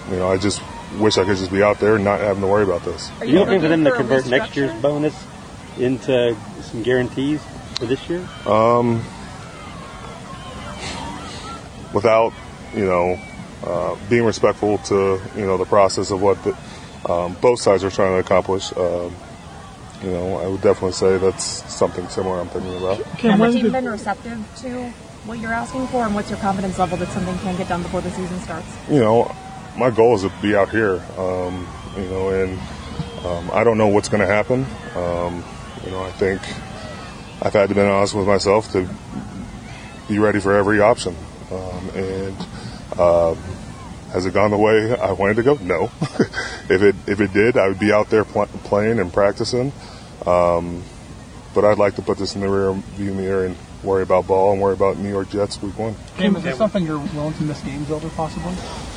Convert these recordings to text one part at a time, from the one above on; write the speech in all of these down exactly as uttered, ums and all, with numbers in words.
you know, I just wish I could just be out there and not having to worry about this. Are you looking for them to convert next year's bonus into some guarantees for this year? Um, without, you know, uh, being respectful to, you know, the process of what the, um, both sides are trying to accomplish, um, you know, I would definitely say that's something similar I'm thinking about. Has the team been receptive to what you're asking for, and what's your confidence level that something can get done before the season starts? You know, my goal is to be out here, um, you know, and um, I don't know what's going to happen. Um, you know, I think I've had to be honest with myself to be ready for every option. Um, and uh, has it gone the way I wanted to go? No. if it if it did, I would be out there pl- playing and practicing. Um, but I'd like to put this in the rear view mirror and worry about ball and worry about New York Jets week one. Cam, is this something you're willing to miss games over, possibly?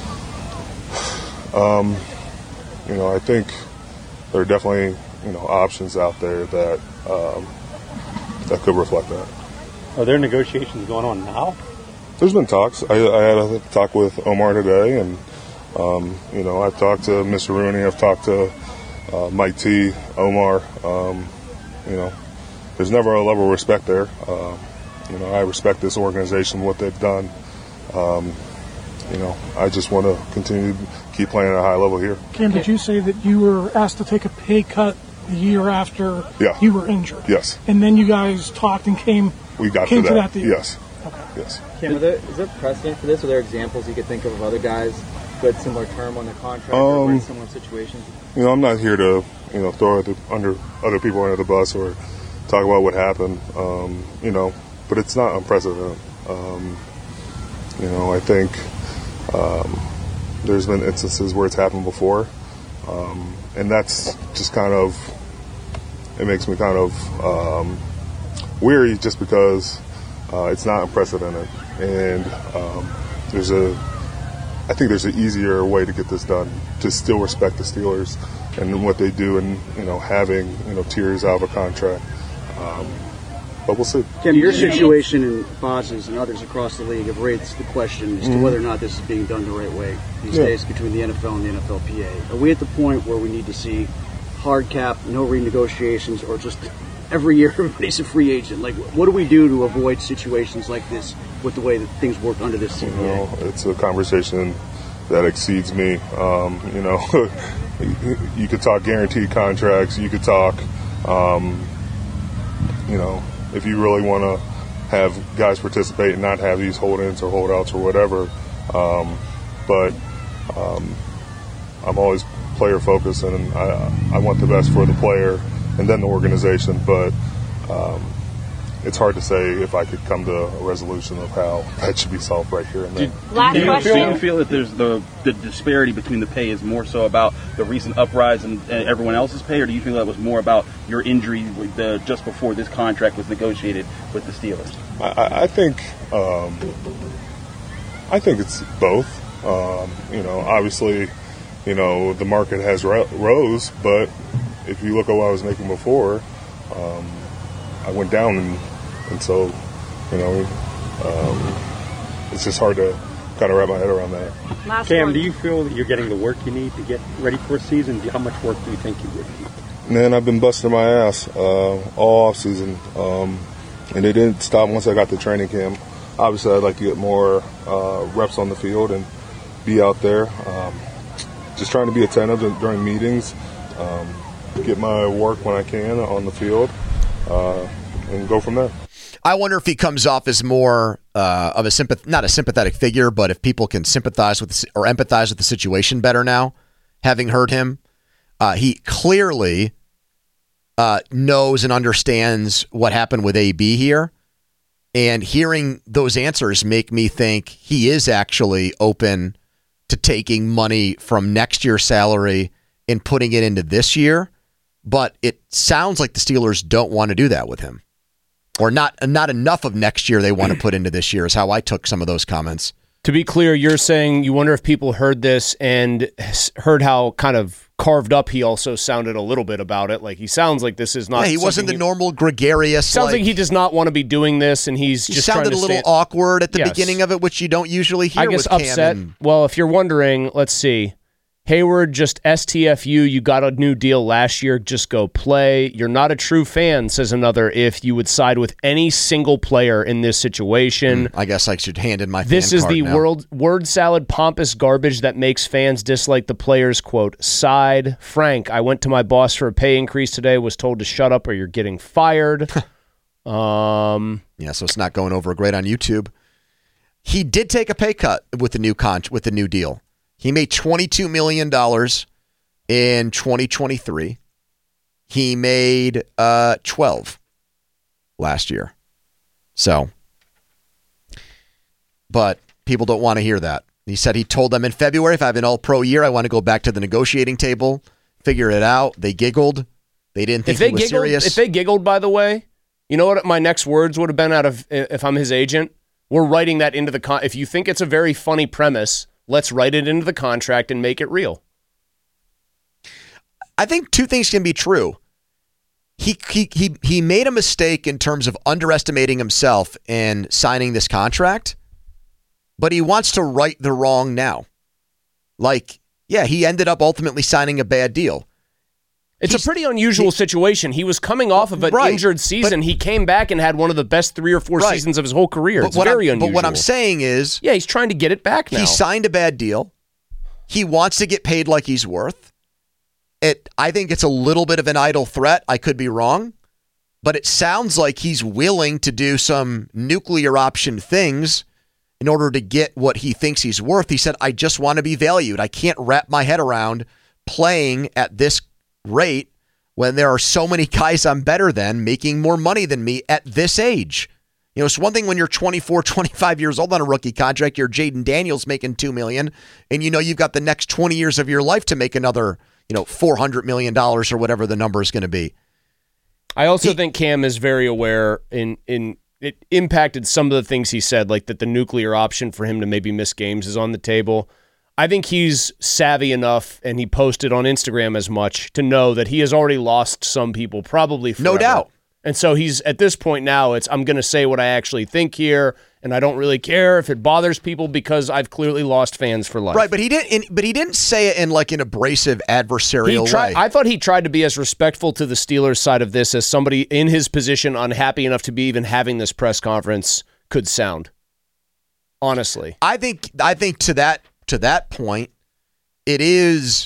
Um, you know, I think there are definitely, you know, options out there that um, that could reflect that. Are there negotiations going on now? There's been talks. I, I had a talk with Omar today, and um, you know, I've talked to Mister Rooney. I've talked to uh, Mike T, Omar. Um, you know, there's never a level of respect there. Uh, you know, I respect this organization, what they've done. Um, you know, I just want to continue to keep playing at a high level here. Cam, did you say that you were asked to take a pay cut the year after yeah. you were injured? Yes. And then you guys talked and came. We got came to that. that. To that yes. Okay. Yes. Cam, are there, is there precedent for this? Are there examples you could think of of other guys who had similar term on their contract um, or in similar situations? You know, I'm not here to, you know, throw the, under other people under the bus or talk about what happened. Um, you know, but it's not unprecedented. Um, you know, I think um, there's been instances where it's happened before, um, and that's just kind of it makes me kind of um, weary just because uh, it's not unprecedented, and um, there's a I think there's an easier way to get this done to still respect the Steelers and what they do, and you know having you know tiers out of a contract. Um, but we'll see. Kim, your situation and Boz's and others across the league have raised the question as to mm-hmm. whether or not this is being done the right way these yeah. days between the N F L and the N F L P A. Are we at the point where we need to see hard cap, no renegotiations, or just every year everybody's a free agent? Like, what do we do to avoid situations like this with the way that things work under this C B A? You know, it's a conversation that exceeds me. Um, you know, you could talk guaranteed contracts. You could talk, um, you know, if you really want to have guys participate and not have these hold-ins or holdouts or whatever. Um, but um, I'm always player-focused, and I, I want the best for the player and then the organization. But um, it's hard to say if I could come to a resolution of how that should be solved right here and then. Last do you question. Feel, do you feel that there's the, the disparity between the pay is more so about the recent uprise and, and everyone else's pay, or do you feel that was more about your injury with the, just before this contract was negotiated with the Steelers? I, I think um, I think it's both. Um, you know, obviously, you know, the market has ro- rose, but if you look at what I was making before, um, I went down, and, and so, you know, um, it's just hard to kind of wrap my head around that. Last Cam, one. Do you feel that you're getting the work you need to get ready for a season? How much work do you think you would need? Man, I've been busting my ass uh, all off season, um, and it didn't stop once I got to training camp. Obviously, I'd like to get more uh, reps on the field and be out there. Um, just trying to be attentive during meetings, um, get my work when I can on the field. Uh, and go from there. I wonder if he comes off as more uh, of a sympath- not a sympathetic figure, but if people can sympathize with the, or empathize with the situation better now, having heard him. Uh, he clearly uh, knows and understands what happened with A B here, and hearing those answers make me think he is actually open to taking money from next year's salary and putting it into this year. But it sounds like the Steelers don't want to do that with him. Or not not enough of next year they want to put into this year is how I took some of those comments. To be clear, you're saying you wonder if people heard this and heard how kind of carved up he also sounded a little bit about it. Like, he sounds like this is not... Yeah, he wasn't the he, normal gregarious... Sounds like, like he does not want to be doing this, and he's he just sounded trying to a little stay... awkward at the yes. beginning of it, which you don't usually hear I guess with Cam upset. And... Well, if you're wondering, let's see. Hayward, just S T F U. You got a new deal last year. Just go play. You're not a true fan, says another, if you would side with any single player in this situation. Mm, I guess I should hand in my fan This is card the now. world word salad pompous garbage that makes fans dislike the players, quote, side. Frank, I went to my boss for a pay increase today, was told to shut up or you're getting fired. um, yeah, so it's not going over great on YouTube. He did take a pay cut with the new con- with the new deal. He made twenty-two million dollars in twenty twenty-three. He made uh, twelve last year. So, but people don't want to hear that. He said he told them in February, if I have an all-pro year, I want to go back to the negotiating table, figure it out. They giggled. They didn't think if they he was giggled, serious. If they giggled, by the way, you know what my next words would have been out of if I'm his agent? We're writing that into the con. If you think it's a very funny premise, let's write it into the contract and make it real. I think two things can be true. He he he he made a mistake in terms of underestimating himself in signing this contract, but he wants to right the wrong now. Like, yeah, he ended up ultimately signing a bad deal. It's He's, a pretty unusual he, situation. He was coming off of an right, injured season. but, he came back and had one of the best three or four right. seasons of his whole career. But It's what very I'm, unusual. But what I'm saying is, yeah, he's trying to get it back now. He signed a bad deal. He wants to get paid like he's worth. It. I think it's a little bit of an idle threat. I could be wrong, but it sounds like he's willing to do some nuclear option things in order to get what he thinks he's worth. He said, I just want to be valued. I can't wrap my head around playing at this rate when there are so many guys I'm better than making more money than me at this age. You know, it's one thing when you're twenty-four, twenty-five years old on a rookie contract, you're Jaden Daniels making two million dollars, and you know you've got the next twenty years of your life to make another, you know, four hundred million dollars or whatever the number is going to be. I also he, think Cam is very aware in in it impacted some of the things he said, like that the nuclear option for him to maybe miss games is on the table. I think he's savvy enough, and he posted on Instagram as much, to know that he has already lost some people, probably forever. No doubt. And so he's, at this point now, it's, I'm going to say what I actually think here, and I don't really care if it bothers people because I've clearly lost fans for life. Right, but he didn't. But he didn't say it in like an abrasive, adversarial he tried, way. I thought he tried to be as respectful to the Steelers side of this as somebody in his position, unhappy enough to be even having this press conference, could sound. Honestly, I think. I think to that to that point, it is.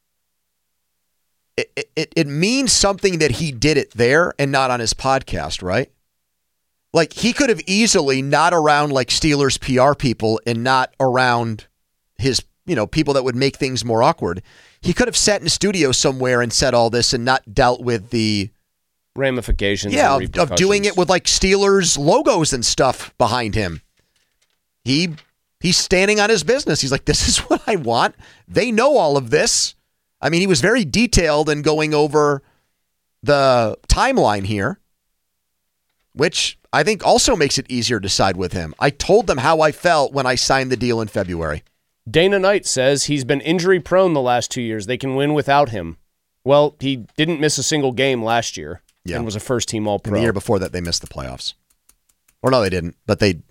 It, it it means something that he did it there and not on his podcast, right? Like, he could have easily not around like Steelers P R people and not around his, you know, people that would make things more awkward. He could have sat in a studio somewhere and said all this and not dealt with the ramifications. Yeah, and of, of doing it with like Steelers logos and stuff behind him. He he's standing on his business. He's like, this is what I want. They know all of this. I mean, he was very detailed in going over the timeline here, which I think also makes it easier to side with him. I told them how I felt when I signed the deal in February. Dana Knight says he's been injury prone the last two years. They can win without him. Well, he didn't miss a single game last year yeah. and was a first team All Pro. And the year before that, they missed the playoffs. Or no, they didn't, but they.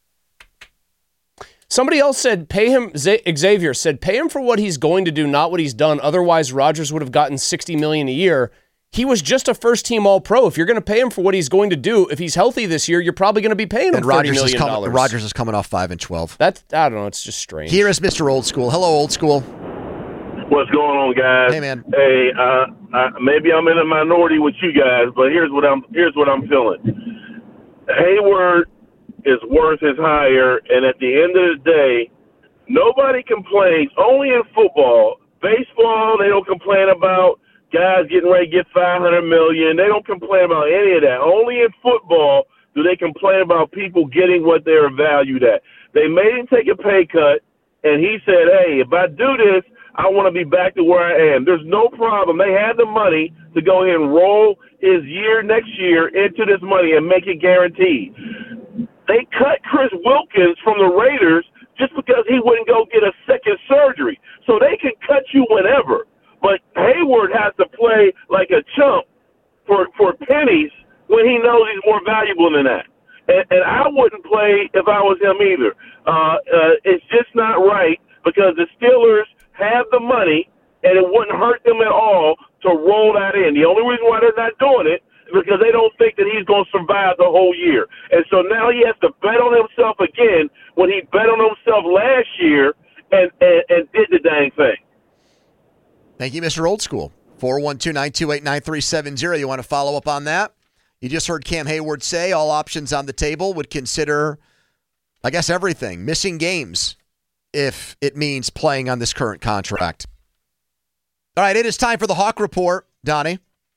Somebody else said, pay him, Xavier said, pay him for what he's going to do, not what he's done. Otherwise, Rodgers would have gotten sixty million dollars a year. He was just a first-team All-Pro. If you're going to pay him for what he's going to do, if he's healthy this year, you're probably going to be paying him and thirty Rodgers million is dollars. coming, Rodgers is coming off five and twelve. That's, I don't know, it's just strange. Here is Mister Old School. Hello, Old School. What's going on, guys? Hey, man. Hey, uh, uh, maybe I'm in a minority with you guys, but here's what I'm here's what I'm feeling. Hayward is worth his hire, and at the end of the day, nobody complains. Only in football, baseball, they don't complain about guys getting ready to get five hundred million dollars. They don't complain about any of that. Only in football do they complain about people getting what they're valued at. They made him take a pay cut, and he said, hey, if I do this, I want to be back to where I am. There's no problem. They had the money to go ahead and roll his year next year into this money and make it guaranteed. They cut Chris Wilkins from the Raiders just because he wouldn't go get a second surgery. So they can cut you whenever. But Hayward has to play like a chump for, for pennies when he knows he's more valuable than that. And, and I wouldn't play if I was him either. Uh, uh, it's just not right because the Steelers have the money, and it wouldn't hurt them at all to roll that in. The only reason why they're not doing it is because they don't think that he's going to survive the whole year. And so now he has to bet on himself again when he bet on himself last year and, and, and did the dang thing. Thank you, Mister Old School. four one two, nine two eight, nine three seven zero. You want to follow up on that? You just heard Cam Hayward say all options on the table, would consider, I guess, everything. Missing games if it means playing on this current contract. All right, it is time for the Hawk Report. Donnie?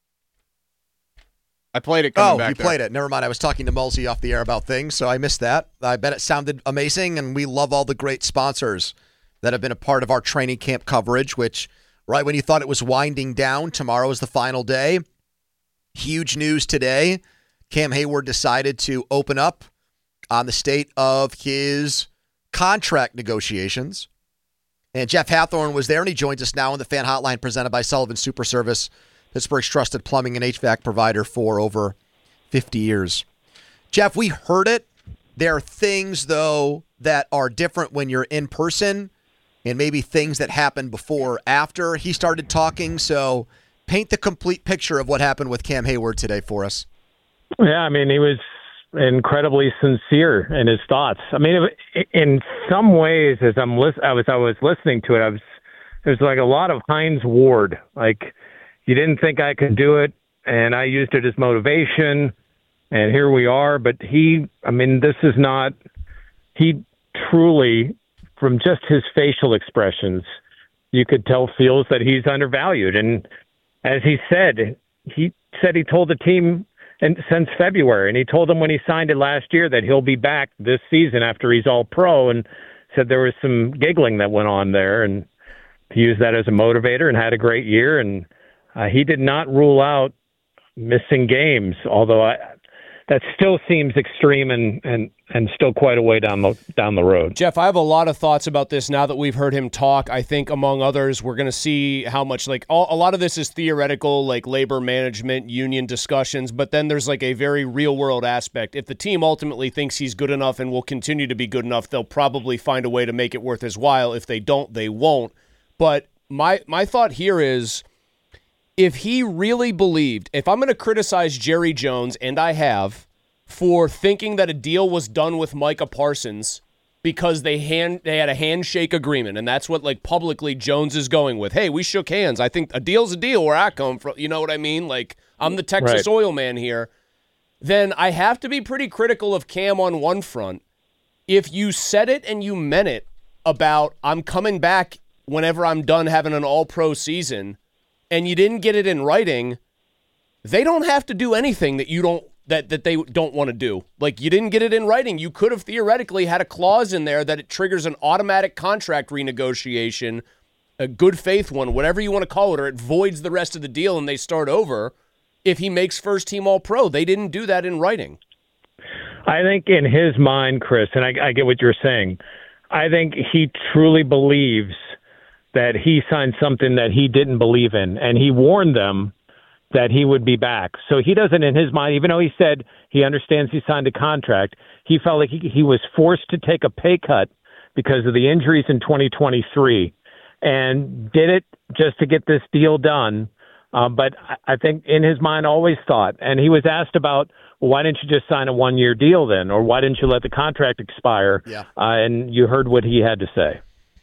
I played it coming oh, back you there. played it. Never mind. I was talking to Mulsey off the air about things, so I missed that. I bet it sounded amazing, and we love all the great sponsors that have been a part of our training camp coverage, which, right when you thought it was winding down, tomorrow is the final day. Huge news today. Cam Hayward decided to open up on the state of his contract negotiations. And Jeff Hathorn was there, and he joins us now on the Fan Hotline presented by Sullivan Super Service, Pittsburgh's trusted plumbing and H V A C provider for over fifty years. Jeff, we heard it. There are things, though, that are different when you're in person and maybe things that happened before or after he started talking. So paint the complete picture of what happened with Cam Hayward today for us. Yeah, I mean, he was incredibly sincere in his thoughts. I mean, in some ways, as I'm lis- I was I was listening to it, I was there's like a lot of Hines Ward. Like, you didn't think I could do it, and I used it as motivation, and here we are. But he, I mean, this is not. He truly, from just his facial expressions, you could tell feels that he's undervalued. And as he said, he said he told the team. And since February, and he told them when he signed it last year that he'll be back this season after he's all pro, and said there was some giggling that went on there, and he used that as a motivator and had a great year. And uh, he did not rule out missing games, although I, that still seems extreme and, and, and still quite a way down the down the road. Jeff, I have a lot of thoughts about this now that we've heard him talk. I think, among others, we're going to see how much, like, all, a lot of this is theoretical, like labor management, union discussions, but then there's like a very real-world aspect. If the team ultimately thinks he's good enough and will continue to be good enough, they'll probably find a way to make it worth his while. If they don't, they won't. But my my thought here is, if he really believed, if I'm going to criticize Jerry Jones, and I have, for thinking that a deal was done with Micah Parsons because they hand they had a handshake agreement, and that's what, like, publicly Jones is going with. Hey, we shook hands. I think a deal's a deal where I come from. You know what I mean? Like, I'm the Texas right. oil man here. Then I have to be pretty critical of Cam on one front. If you said it and you meant it about, I'm coming back whenever I'm done having an all-pro season, and you didn't get it in writing, they don't have to do anything that you don't that that they don't want to do. Like, you didn't get it in writing. You could have theoretically had a clause in there that it triggers an automatic contract renegotiation, a good faith one, whatever you want to call it, or it voids the rest of the deal and they start over if he makes first team all pro. They didn't do that in writing. I think in his mind, Chris, and I, I get what you're saying, I think he truly believes that he signed something that he didn't believe in, and he warned them that he would be back. So he doesn't, in his mind, even though he said he understands he signed a contract, he felt like he, he was forced to take a pay cut because of the injuries in twenty twenty-three, and did it just to get this deal done. Um, but I, I think in his mind always thought, and he was asked about, well, why didn't you just sign a one-year deal then? Or why didn't you let the contract expire? Yeah. Uh, and you heard what he had to say.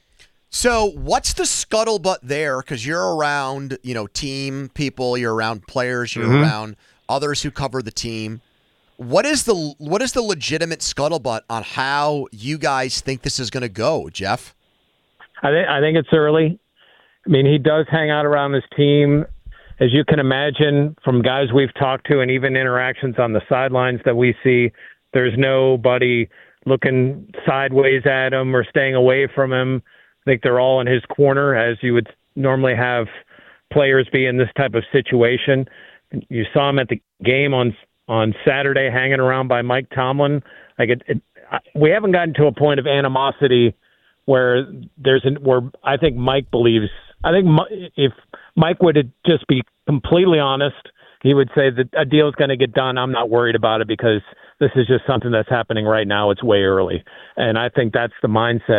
So what's the scuttlebutt there? Because you're around, you know, team people, you're around players, you're Mm-hmm. around others who cover the team. What is the what is the legitimate scuttlebutt on how you guys think this is going to go, Jeff? I think I think it's early. I mean, he does hang out around his team, as you can imagine, from guys we've talked to and even interactions on the sidelines that we see. There's nobody looking sideways at him or staying away from him. I think they're all in his corner, as you would normally have players be in this type of situation. You saw him at the game on on Saturday hanging around by Mike Tomlin. Like it, it, we haven't gotten to a point of animosity where there's an where I think Mike believes. I think if Mike would just be completely honest, he would say that a deal is going to get done. I'm not worried about it because this is just something that's happening right now. It's way early, and I think that's the mindset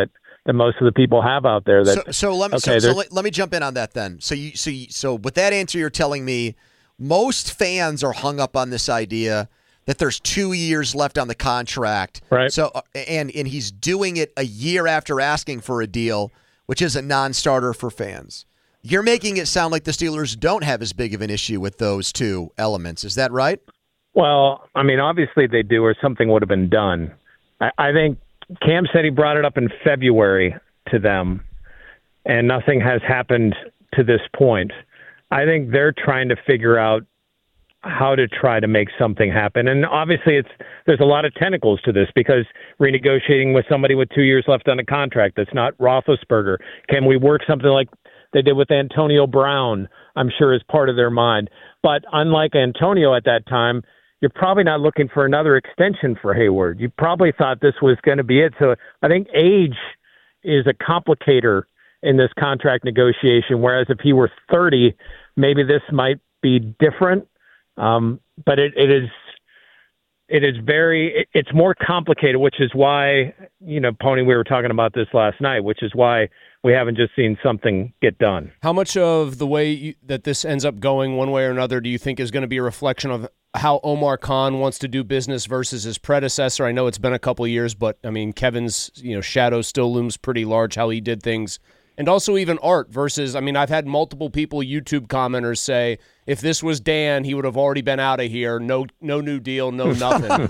that most of the people have out there. That so, so let me okay, so, so let, let me jump in on that then. So you so you, so with that answer, you're telling me most fans are hung up on this idea that there's two years left on the contract, right? So and and he's doing it a year after asking for a deal, which is a non-starter for fans. You're making it sound like the Steelers don't have as big of an issue with those two elements. Is that right? Well, I mean, obviously they do, or something would have been done. I, I think Cam said he brought it up in February to them, and nothing has happened to this point. I think they're trying to figure out how to try to make something happen. And obviously it's there's a lot of tentacles to this, because renegotiating with somebody with two years left on a contract that's not Roethlisberger. Can we work something like they did with Antonio Brown? I'm sure is part of their mind. But unlike Antonio at that time, you're probably not looking for another extension for Hayward. You probably thought this was going to be it. So I think age is a complicator in this contract negotiation, whereas if he were thirty, maybe this might be different. Um, but it, it is it is very it, it's more complicated, which is why, you know, Pony, we were talking about this last night, which is why we haven't just seen something get done. How much of the way you, that this ends up going one way or another do you think is going to be a reflection of how Omar Khan wants to do business versus his predecessor? I know it's been a couple of years, but I mean, Kevin's, you know, shadow still looms pretty large, how he did things. And also even Art versus, I mean, I've had multiple people, YouTube commenters, say, if this was Dan, he would have already been out of here. No no new deal, no nothing.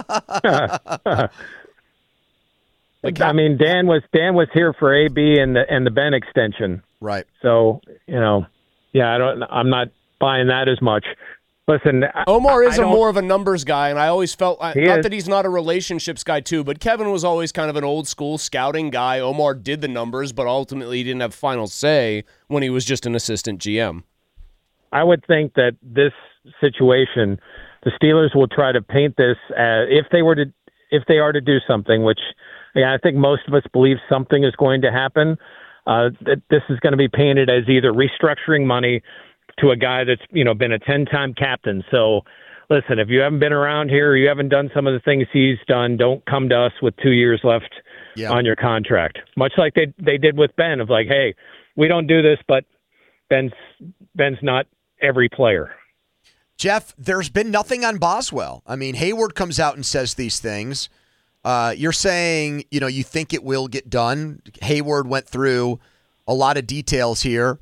Like, I mean, Dan was Dan was here for A B and the and the Ben extension. Right. So, you know, yeah, I don't I'm not buying that as much. Listen, Omar is I a more of a numbers guy, and I always felt, not is. that he's not a relationships guy too, but Kevin was always kind of an old school scouting guy. Omar did the numbers, but ultimately he didn't have final say when he was just an assistant G M. I would think that this situation, the Steelers will try to paint this as, if they were to, if they are to do something, which yeah, I think most of us believe something is going to happen, uh, that this is going to be painted as either restructuring money to a guy that's, you know, been a ten-time captain. So, listen, if you haven't been around here, or you haven't done some of the things he's done, don't come to us with two years left yeah. on your contract. Much like they they did with Ben, of like, hey, we don't do this, but Ben's Ben's not every player. Jeff, there's been nothing on Boswell. I mean, Hayward comes out and says these things. Uh, you're saying, you know, you think it will get done. Hayward went through a lot of details here.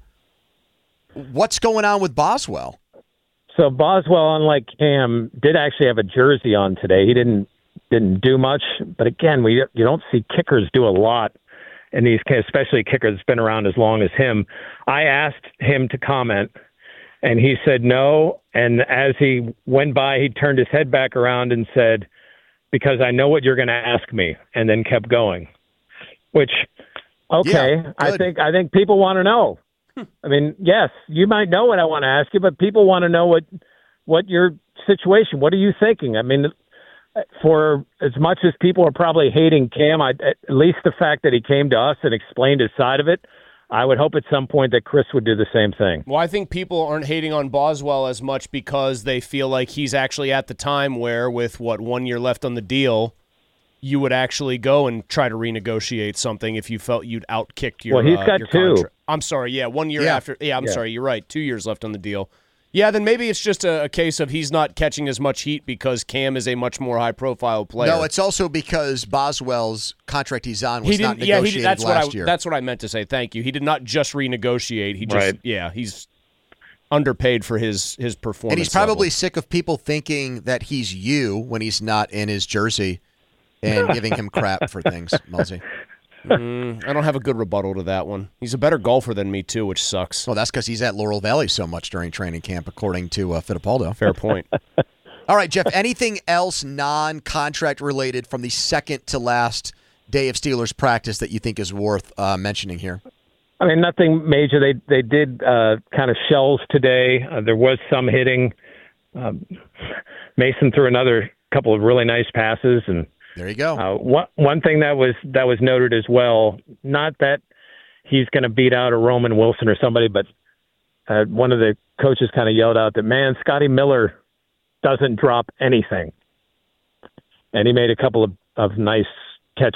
What's going on with Boswell? So Boswell, unlike Cam, did actually have a jersey on today. He didn't didn't do much, but again, we you don't see kickers do a lot, and these especially kickers that's been around as long as him. I asked him to comment, and he said no. And as he went by, he turned his head back around and said, "Because I know what you're going to ask me," and then kept going. Which, okay, yeah, I think I think people want to know. I mean, yes, you might know what I want to ask you, but people want to know what what your situation. What are you thinking? I mean, for as much as people are probably hating Cam, I, at least the fact that he came to us and explained his side of it, I would hope at some point that Chris would do the same thing. Well, I think people aren't hating on Boswell as much because they feel like he's actually at the time where, with what, one year left on the deal, you would actually go and try to renegotiate something if you felt you'd outkicked your. Well, he's uh, got your two. Contra- I'm sorry, yeah, one year Yeah. after. Yeah, I'm Yeah. sorry, you're right. Two years left on the deal. Yeah, then maybe it's just a, a case of he's not catching as much heat because Cam is a much more high-profile player. No, it's also because Boswell's contract he's on was he not didn't. Yeah, negotiated he, that's last what I. year. That's what I meant to say. Thank you. He did not just renegotiate. He just. Right. Yeah, he's underpaid for his his performance. And he's probably level. sick of people thinking that he's you when he's not in his jersey and giving him crap for things, Mullsy. Mm, I don't have a good rebuttal to that one. He's a better golfer than me, too, which sucks. Well, that's because he's at Laurel Valley so much during training camp, according to uh, Fittipaldo. Fair point. All right, Jeff, anything else non-contract related from the second to last day of Steelers practice that you think is worth uh, mentioning here? I mean, nothing major. They they did uh, kind of shells today. Uh, there was some hitting. Um, Mason threw another couple of really nice passes, and there you go. Uh, one one thing that was that was noted as well. Not that he's going to beat out a Roman Wilson or somebody, but uh, one of the coaches kind of yelled out that, man, Scotty Miller doesn't drop anything, and he made a couple of, of nice catches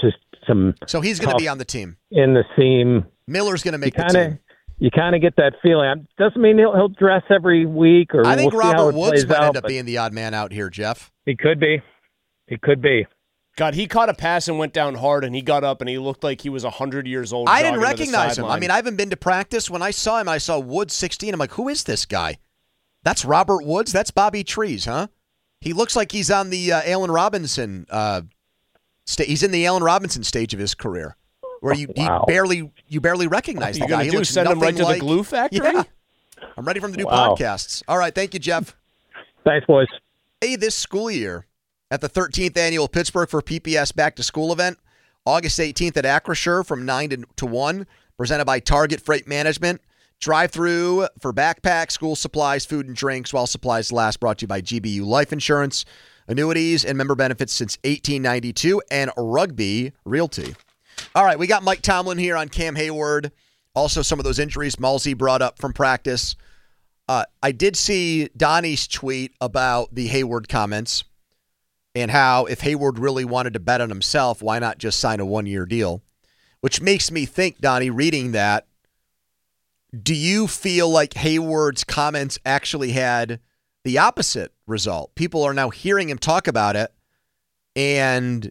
some. So he's going to tough be on the team. In the seam. Miller's going to make you the kinda, team. You kind of get that feeling. Doesn't mean he'll, he'll dress every week, or I think we'll see how Robert it Woods plays might out, end up but being the odd man out here, Jeff. He could be. He could be. God, he caught a pass and went down hard, and he got up, and he looked like he was one hundred years old. I didn't jogging to the recognize him. I sideline. mean, I haven't been to practice. When I saw him, I saw Woods sixteen. I'm like, who is this guy? That's Robert Woods? That's Bobby Trees, huh? He looks like he's on the uh, Allen Robinson uh, sta- he's in the Allen Robinson stage of his career, where you, Wow. you barely you barely recognize What the are guy. you He gonna do, looks send him right nothing to the like- glue factory? Yeah. I'm ready for him to do Wow. podcasts. All right, thank you, Jeff. Thanks, boys. Hey, this school year at the thirteenth annual Pittsburgh for P P S Back to School event, August eighteenth at Acrisure from nine to, to one, presented by Target Freight Management. Drive-through for backpacks, school supplies, food and drinks while supplies last, brought to you by G B U Life Insurance, annuities and member benefits since eighteen ninety-two, and Rugby Realty. All right, we got Mike Tomlin here on Cam Hayward. Also, some of those injuries Malsey brought up from practice. Uh, I did see Donnie's tweet about the Hayward comments and how if Hayward really wanted to bet on himself, why not just sign a one-year deal? Which makes me think, Donnie, reading that, do you feel like Hayward's comments actually had the opposite result? People are now hearing him talk about it, and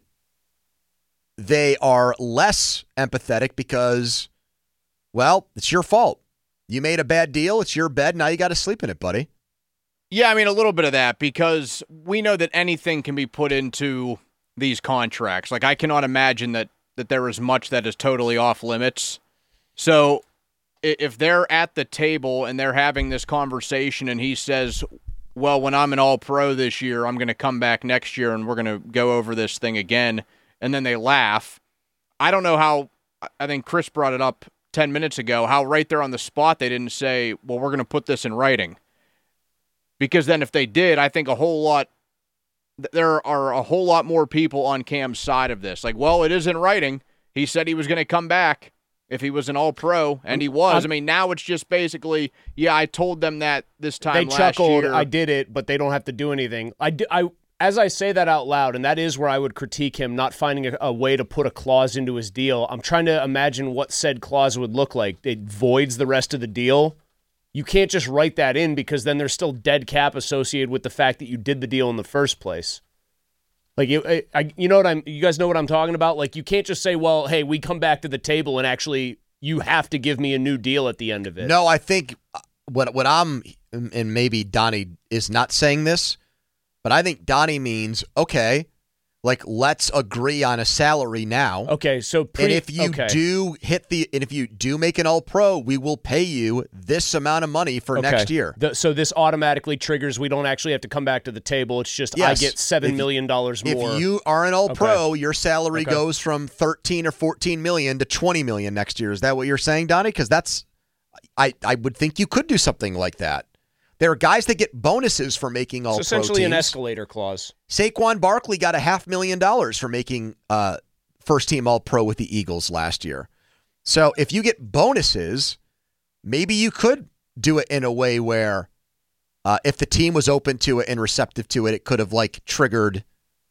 they are less empathetic because, well, it's your fault. You made a bad deal. It's your bed. Now you got to sleep in it, buddy. Yeah, I mean, a little bit of that, because we know that anything can be put into these contracts. Like, I cannot imagine that, that there is much that is totally off limits. So if they're at the table and they're having this conversation and he says, well, when I'm an all-pro this year, I'm going to come back next year and we're going to go over this thing again, and then they laugh, I don't know how, I think Chris brought it up ten minutes ago, how right there on the spot they didn't say, well, we're going to put this in writing. Because then if they did, I think a whole lot, there are a whole lot more people on Cam's side of this. Like, well, it is in writing. He said he was going to come back if he was an all-pro, and he was. I mean, now it's just basically, yeah, I told them that this time They last chuckled, year. I did it, but they don't have to do anything. I, do, I As I say that out loud, and that is where I would critique him not finding a, a way to put a clause into his deal, I'm trying to imagine what said clause would look like. It voids the rest of the deal. You can't just write that in, because then there's still dead cap associated with the fact that you did the deal in the first place. Like, you, I, I, you know what I'm, you guys know what I'm talking about? Like, you can't just say, well, hey, we come back to the table and actually you have to give me a new deal at the end of it. No, I think what what I'm, and maybe Donnie is not saying this, but I think Donnie means, okay, like, let's agree on a salary now. Okay, so pre- and if you okay. do hit the, and if you do make an all-pro, we will pay you this amount of money for Okay. next year. The, so this automatically triggers. We don't actually have to come back to the table. It's just Yes. I get seven If- million dollars more. If you are an all-pro, Okay. your salary Okay. goes from thirteen or fourteen million to twenty million next year. Is that what you're saying, Donnie? Because that's, I, I would think you could do something like that. There are guys that get bonuses for making all-pro it's essentially teams. an escalator clause. Saquon Barkley got a half million dollars for making uh, first-team all-pro with the Eagles last year. So if you get bonuses, maybe you could do it in a way where uh, if the team was open to it and receptive to it, it could have like triggered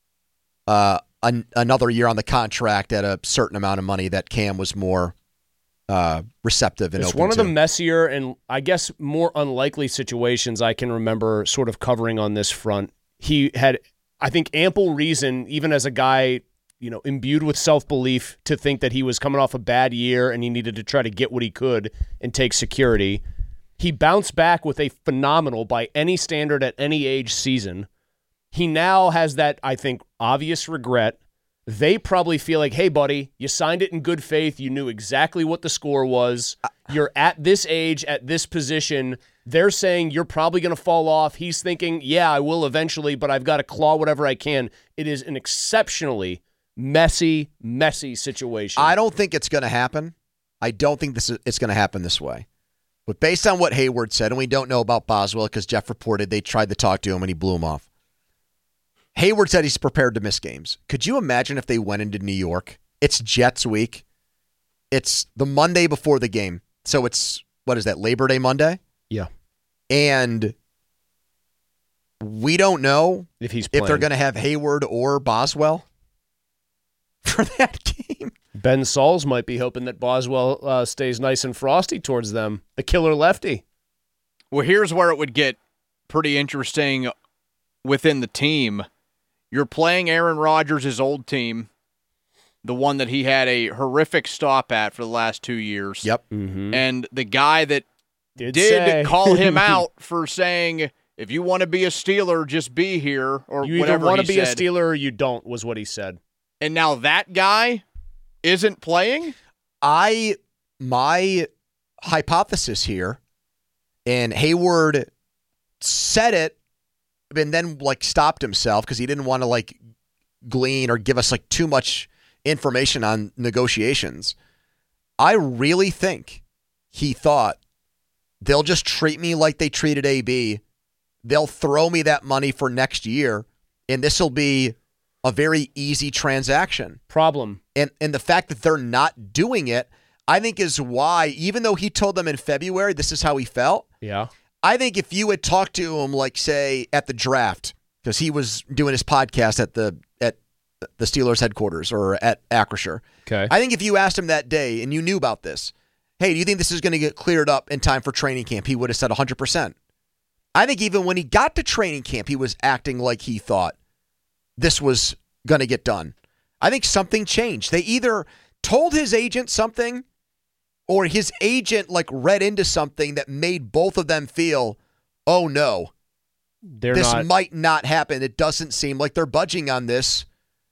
uh, an, another year on the contract at a certain amount of money that Cam was more uh, receptive and It's open one of to. the messier and I guess more unlikely situations I can remember sort of covering on this front. He had, I think, ample reason, even as a guy, you know, imbued with self-belief, to think that he was coming off a bad year and he needed to try to get what he could and take security. He bounced back with a phenomenal, by any standard at any age, season. He now has that, I think, obvious regret. They probably feel like, hey, buddy, you signed it in good faith. You knew exactly what the score was. You're at this age, at this position. They're saying you're probably going to fall off. He's thinking, yeah, I will eventually, but I've got to claw whatever I can. It is an exceptionally messy, messy situation. I don't think it's going to happen. I don't think this is, it's going to happen this way. But based on what Hayward said, and we don't know about Boswell because Jeff reported they tried to talk to him and he blew him off. Hayward said he's prepared to miss games. Could you imagine if they went into New York? It's Jets week. It's the Monday before the game. So it's, what is that, Labor Day Monday? Yeah. And we don't know if he's if they're playing. going to have Hayward or Boswell. for that game. Ben Sauls might be hoping that Boswell uh, stays nice and frosty towards them. The killer lefty. Well, here's where it would get pretty interesting within the team. You're playing Aaron Rodgers' old team, the one that he had a horrific stop at for the last two years. Yep. Mm-hmm. And the guy that did, did call him out for saying, if you want to be a Steeler, just be here, or you whatever either want he to be said. a Steeler or you don't, was what he said. And now that guy isn't playing? I, my hypothesis here, and Hayward said it, and then like stopped himself because he didn't want to like glean or give us like too much information on negotiations. I really think he thought they'll just treat me like they treated A B. They'll throw me that money for next year, and this will be a very easy transaction. Problem. And and the fact that they're not doing it, I think is why, even though he told them in February this is how he felt, yeah. I think if you had talked to him, like, say, at the draft, because he was doing his podcast at the at the Steelers headquarters or at Acrisure. Okay. I think if you asked him that day and you knew about this, hey, do you think this is going to get cleared up in time for training camp? He would have said one hundred percent. I think even when he got to training camp, he was acting like he thought this was going to get done. I think something changed. They either told his agent something or his agent like read into something that made both of them feel, oh no, they're this not, might not happen. It doesn't seem like they're budging on this.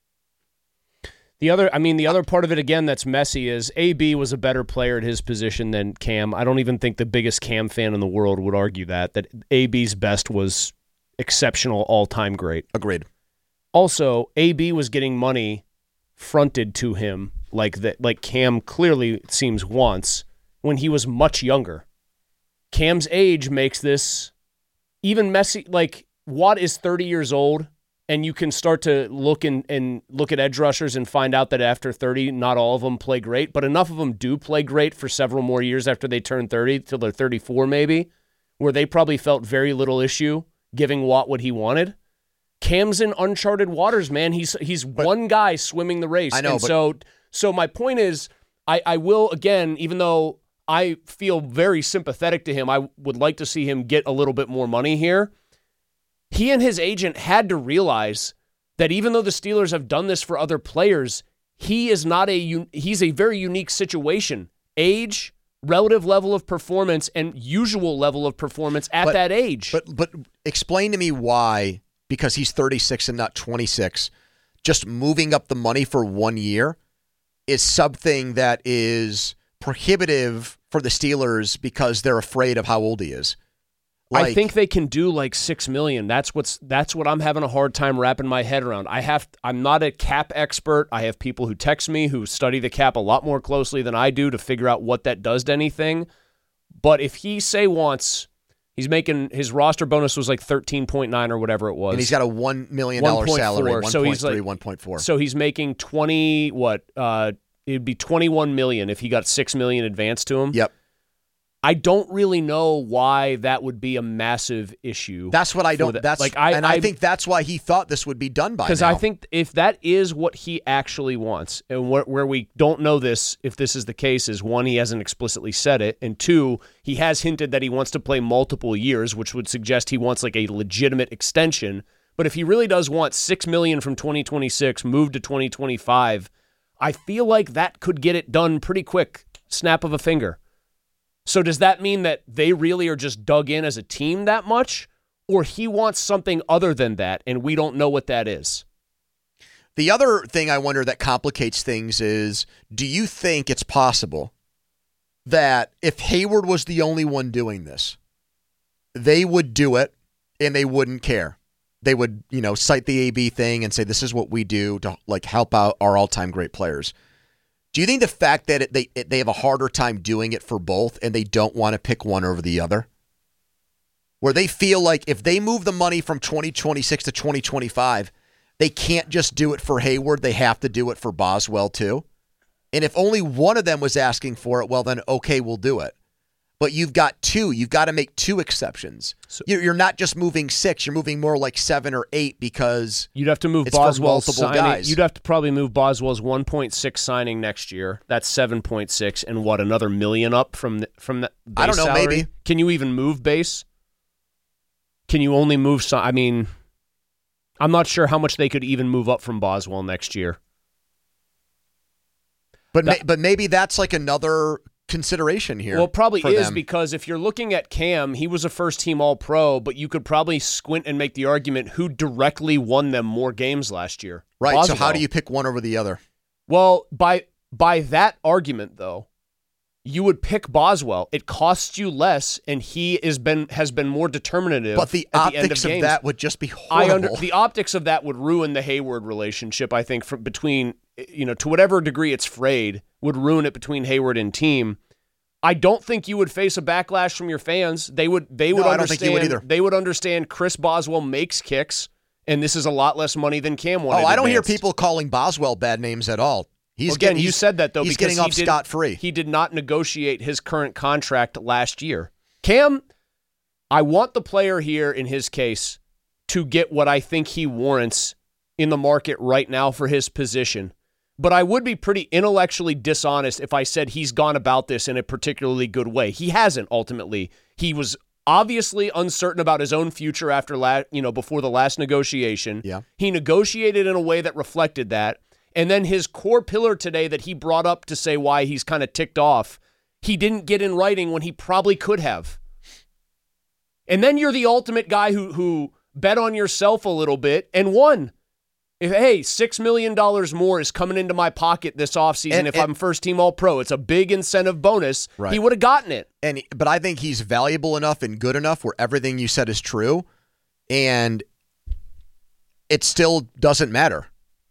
The other, I mean, the other part of it, again, that's messy is A B was a better player at his position than Cam. I don't even think the biggest Cam fan in the world would argue that, that A B's best was exceptional, all-time great. Agreed. Also, A B was getting money fronted to him like that, like Cam clearly seems wants when he was much younger. Cam's age makes this even messy. Like, Watt is thirty years old. And you can start to look in, and look at edge rushers and find out that after thirty, not all of them play great, but enough of them do play great for several more years after they turn thirty, till they're thirty-four maybe, where they probably felt very little issue giving Watt what he wanted. Cam's in uncharted waters, man. He's he's but, one guy swimming the race. I know, and but, so so my point is, I, I will, again, even though I feel very sympathetic to him, I would like to see him get a little bit more money here. He and his agent had to realize that even though the Steelers have done this for other players, he is not a he's a very unique situation. Age, relative level of performance, and usual level of performance at but, that age. But but explain to me why, because he's thirty-six and not twenty-six, just moving up the money for one year is something that is prohibitive for the Steelers because they're afraid of how old he is. Like, I think they can do like six million. That's what's that's what I'm having a hard time wrapping my head around. I have I'm not a cap expert. I have people who text me who study the cap a lot more closely than I do to figure out what that does to anything. But if he say wants, he's making his roster bonus was like thirteen point nine or whatever it was, and he's got a one million dollar salary, one so point he's three, like one point four. So he's making twenty what? Uh, it'd be twenty-one million if he got six million advanced to him. Yep. I don't really know why that would be a massive issue. That's what I don't. The, that's like I, and I, I think that's why he thought this would be done by now. Because I think if that is what he actually wants, and wh- where we don't know this, if this is the case, is one, he hasn't explicitly said it, and two, he has hinted that he wants to play multiple years, which would suggest he wants like a legitimate extension. But if he really does want six million from twenty twenty-six, moved to twenty twenty-five, I feel like that could get it done pretty quick, snap of a finger. So does that mean that they really are just dug in as a team that much? Or he wants something other than that, and we don't know what that is? The other thing I wonder that complicates things is, do you think it's possible that if Hayward was the only one doing this, they would do it and they wouldn't care? They would, you know, cite the A B thing and say, this is what we do to like help out our all-time great players. Do you think the fact that it, they it, they have a harder time doing it for both and they don't want to pick one over the other, where they feel like if they move the money from twenty twenty-six to twenty twenty-five, they can't just do it for Hayward, they have to do it for Boswell too? And if only one of them was asking for it, well then, okay, we'll do it. but you've got two. You've got to make two exceptions. So, you're, you're not just moving six. You're moving more like seven or eight because you'd have to move it's for Boswell's multiple signing. guys. You'd have to probably move Boswell's one point six signing next year. That's seven point six, and what, another million up from the, from the base I don't know, salary? maybe. Can you even move base? Can you only move some? I mean, I'm not sure how much they could even move up from Boswell next year. But That- ma- but maybe that's like another consideration here. Well, it probably for is them. because if you're looking at Cam, he was a first-team All-Pro, but you could probably squint and make the argument who directly won them more games last year. Right. Boswell. So how do you pick one over the other? Well, by by that argument, though, you would pick Boswell. It costs you less, and he is been has been more determinative. But the at the end optics of, of, games. that would just be horrible. I under the optics of that would ruin the Hayward relationship. I think from between you know to whatever degree it's frayed would ruin it between Hayward and team. I don't think you would face a backlash from your fans. They would. They would No, I don't understand. think you would either. They would understand. Chris Boswell makes kicks, and this is a lot less money than Cam Oh, wanted. I don't hear advanced. people calling Boswell bad names at all. He's Well, again, getting, you he's- said that though he's because getting off he did- scot free. He did not negotiate his current contract last year. Cam, I want the player here in his case to get what I think he warrants in the market right now for his position. But I would be pretty intellectually dishonest if I said he's gone about this in a particularly good way. He hasn't ultimately. He was obviously uncertain about his own future after la- you know before the last negotiation. Yeah. He negotiated in a way that reflected that. And then his core pillar today that he brought up to say why he's kind of ticked off, he didn't get in writing when he probably could have. And then you're the ultimate guy who who bet on yourself a little bit and won. If, hey, six million dollars more is coming into my pocket this offseason And- if and- I'm first team All-Pro. It's a big incentive bonus. Right. He would have gotten it. And but I think he's valuable enough and good enough where everything you said is true, and it still doesn't matter.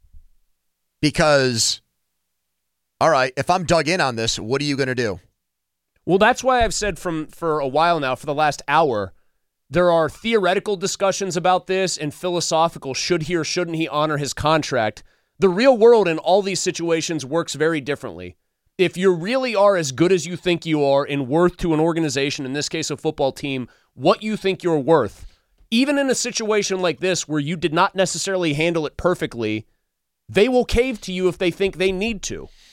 Because, all right, if I'm dug in on this, what are you going to do? Well, that's why I've said from for a while now, for the last hour, there are theoretical discussions about this and philosophical, should he or shouldn't he honor his contract. The real world in all these situations works very differently. If you really are as good as you think you are and worth to an organization, in this case a football team, what you think you're worth, even in a situation like this where you did not necessarily handle it perfectly, they will cave to you if they think they need to.